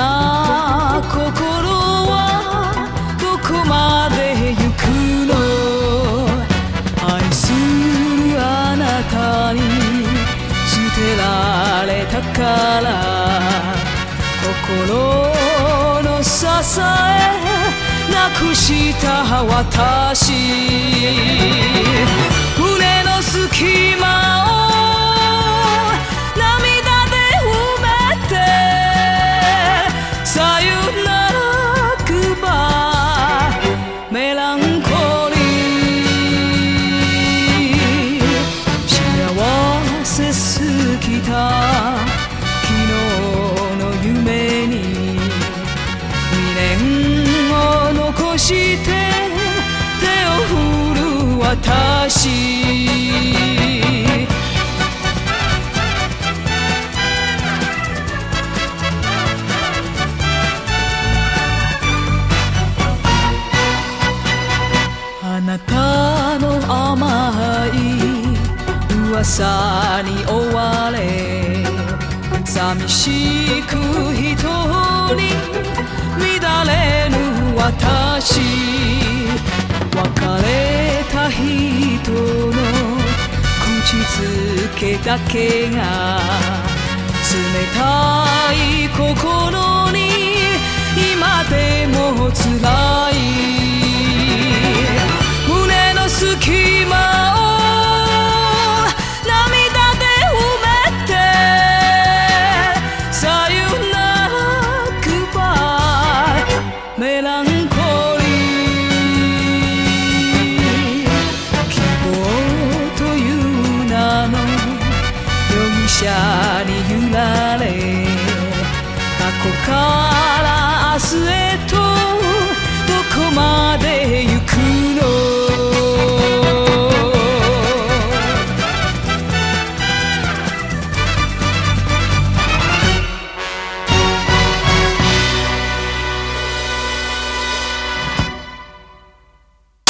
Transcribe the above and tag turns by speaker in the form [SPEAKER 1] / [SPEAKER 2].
[SPEAKER 1] な心はどこまで行くの。愛するあなたに捨てられたから心の支えなくした私、胸の隙間を涙で埋めてさよならグッバイメランコリー。幸せすぎた昨日の夢に未練を残して手を振る私、あなたの甘い噂に追われ寂しく一人乱れぬ私、別れた人の口づけだけが冷たい心に今でも辛い。胸の隙間を涙で埋めてさよならグッバイメランコリー。希望という名の容疑者に揺られ過去から明日へとどこまで